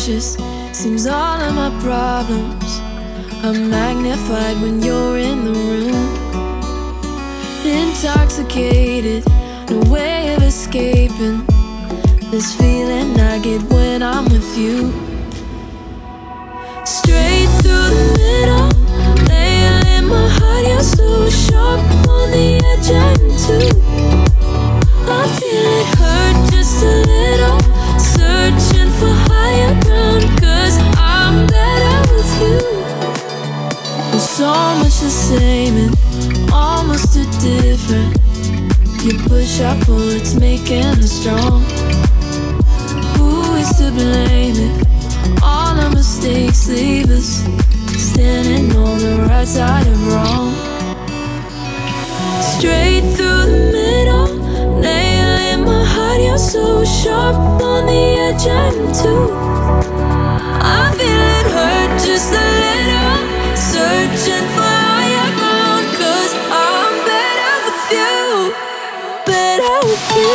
anxious. Seems all of my problems are magnified when you're in the room. Intoxicated, no way of escaping this feeling I get when I'm with you. Straight through the middle, nail in my heart. You're so sharp on the edge, I am too. I feel it hurt just a little, searching for higher ground, 'cause I'm better with you. We're so much the same and almost too different. You push, I pull, it's making us strong. Who is to blame if all our mistakes leave us standing on the right side of wrong? Straight through the middle, nail in my heart. You're so sharp on the edge, I am too. I feel it hurt just a little, searching for higher ground, 'cause I'm better with you, better with you.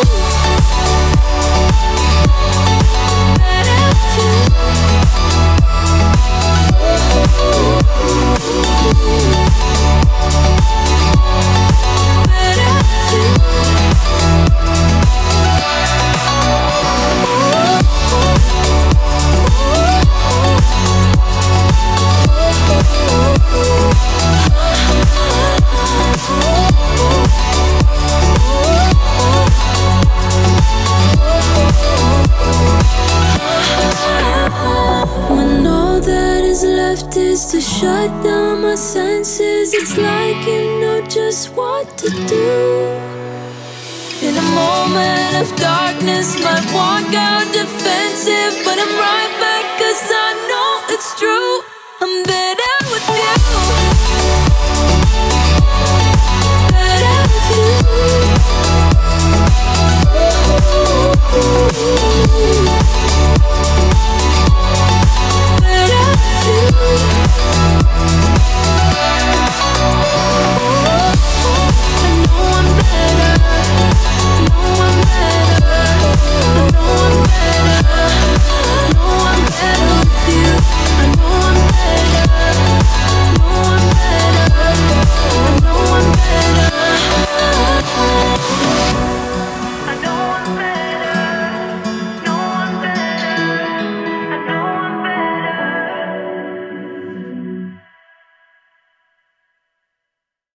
When all that is left is to shut down my senses, it's like you know just what to do. In a moment of darkness, might walk out defensive, but I'm right back 'cause I know it's true.